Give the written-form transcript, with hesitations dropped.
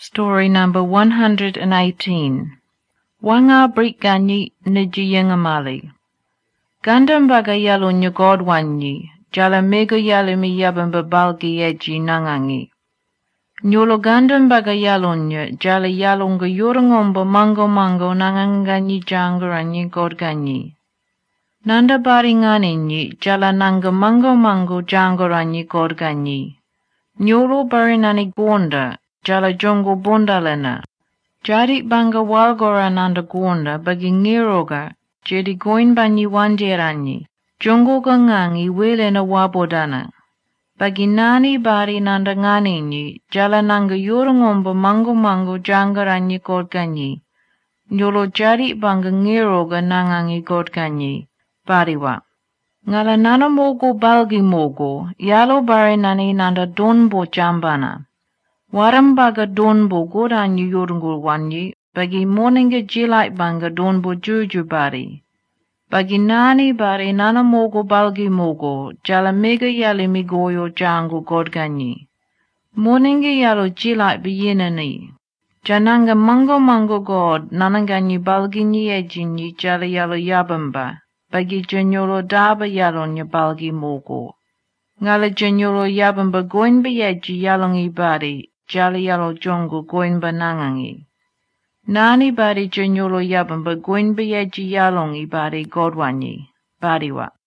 Story number 118. Wanga Brikganyi Nijiyangamali. Gandambaga yalo nyagodwanyi, jala mega yalimi yabamba balgi eji nangangi. Nyolo gandambaga yalonya, jala yalonga yorongombo mango nanganganyi jangaranyi godganyi. Nanda baringaninyi, jala nanga mango jangaranyi godganyi. Nyolo barinani gonda, jala jongo bondalena. Jadi banga walgora nanda gonda bagi ngiroga, jadi goin banyi wanjeranyi. Jongo gangangi welena wabodana. Bagi nani bari nanda nganinyi, jala nanga yorongombo mango jangaranyi godganyi. Nyolo jadi banga ngiroga nangangi godganyi. Bariwa. Ngala nana mogo balgi mogo, yalo bari nani nanda donbo jambana. Warambaga donbo godanyi yorungul wanyi, bagi moninga jilai banga donbo juju bari. Bagi nani bari nana mogo balgi mogo, jala mega yali migoyo jangu godganyi. Moninga yalo jilai biyinani. Jananga mango god nananganyi balginyi ejinyi jala yalo yabamba. Bagi janyolo daba yalonya balgi mogo. Ngala janyolo yabamba goinba yeji yalongi bari, jala yalo jongo goinba nangangi. Nani bari janyolo yabamba goinba yeji yalongi bari godwanyi, bariwa.